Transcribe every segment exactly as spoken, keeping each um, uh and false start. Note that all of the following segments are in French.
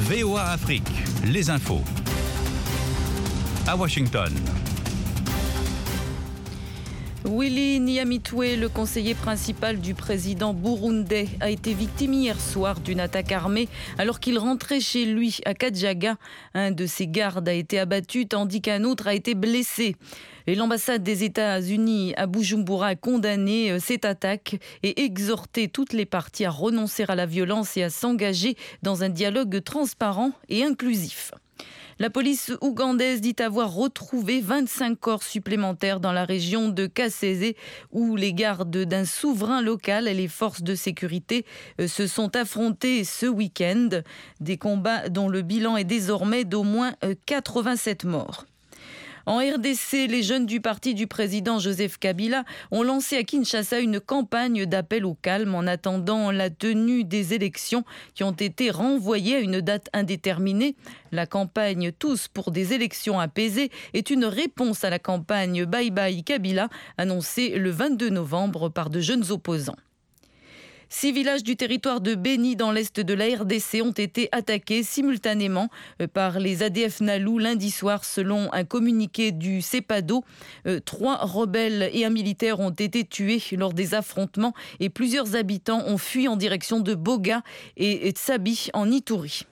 V O A Afrique, les infos. À Washington. Willy Nyamitwe, le conseiller principal du président burundais, a été victime hier soir d'une attaque armée alors qu'il rentrait chez lui à Kadjaga. Un de ses gardes a été abattu tandis qu'un autre a été blessé. Et l'ambassade des États-Unis à Bujumbura a condamné cette attaque et exhorté toutes les parties à renoncer à la violence et à s'engager dans un dialogue transparent et inclusif. La police ougandaise dit avoir retrouvé vingt-cinq corps supplémentaires dans la région de Kasese où les gardes d'un souverain local et les forces de sécurité se sont affrontés ce week-end. Des combats dont le bilan est désormais d'au moins quatre-vingt-sept morts. En R D C, les jeunes du parti du président Joseph Kabila ont lancé à Kinshasa une campagne d'appel au calme en attendant la tenue des élections qui ont été renvoyées à une date indéterminée. La campagne Tous pour des élections apaisées est une réponse à la campagne Bye Bye Kabila annoncée le vingt-deux novembre par de jeunes opposants. Six villages du territoire de Beni dans l'est de la R D C ont été attaqués simultanément par les A D F Nalu lundi soir selon un communiqué du CEPADO. Trois rebelles et un militaire ont été tués lors des affrontements et plusieurs habitants ont fui en direction de Boga et Tsabi en Ituri.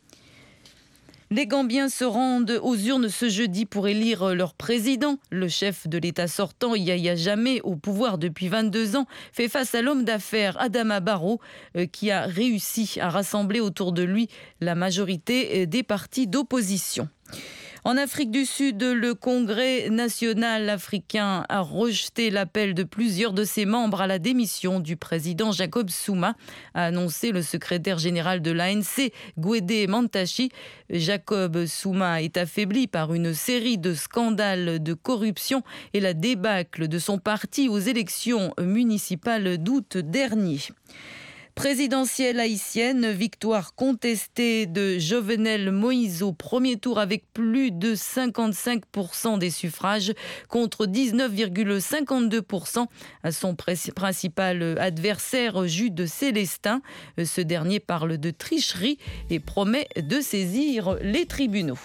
Les Gambiens se rendent aux urnes ce jeudi pour élire leur président. Le chef de l'État sortant, Yahya Jammeh, au pouvoir depuis vingt-deux ans, fait face à l'homme d'affaires Adama Barrow, qui a réussi à rassembler autour de lui la majorité des partis d'opposition. En Afrique du Sud, le Congrès national africain a rejeté l'appel de plusieurs de ses membres à la démission du président Jacob Zuma, a annoncé le secrétaire général de l'A N C, Gwede Mantashe. Jacob Zuma est affaibli par une série de scandales de corruption et la débâcle de son parti aux élections municipales d'août dernier. Présidentielle haïtienne, victoire contestée de Jovenel Moïse au premier tour avec plus de cinquante-cinq pour cent des suffrages contre dix-neuf virgule cinquante-deux pour cent à son principal adversaire Jude Célestin. Ce dernier parle de tricherie et promet de saisir les tribunaux.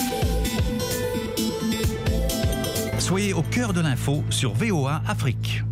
Soyez au cœur de l'info sur V O A Afrique.